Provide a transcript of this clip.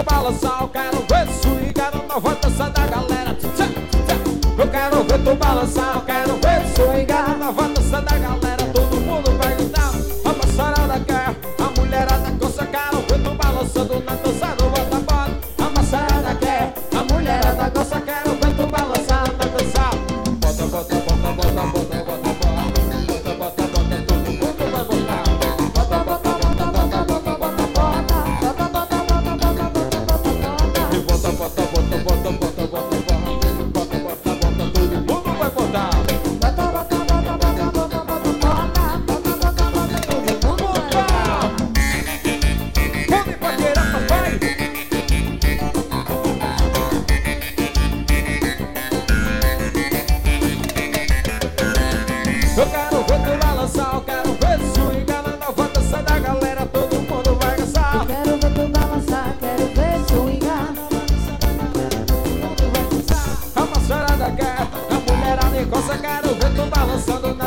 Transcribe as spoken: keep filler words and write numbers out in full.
tu balançar, eu quero ver swingar na nova dança da galera. Eu quero ver tu balançar, eu quero ver swingar na nova dança da galera. Todo mundo vai gritar, a maçarada quer, a mulherada gosta. Quero ver tu balançando na dança do bota-bota. A maçarada quer, a mulherada gosta. Quero ver tu balançar na dança. Bota, bota, bota, bota, bota, bota, bota, bota, bota, bota, todo mundo vai botar. Bota, bota, bota, bota, bota, bota, bota, bota, bota, bota, bota, bota, bota, bota, bota, bota, bota. Eu quero ver tu balançar, eu quero ver swingar na nova dança da galera. Todo mundo vai dançar. Eu quero ver tu balançar, quero ver swingar. A maçarada quer, a mulherada encosta. Quero ver tu balançando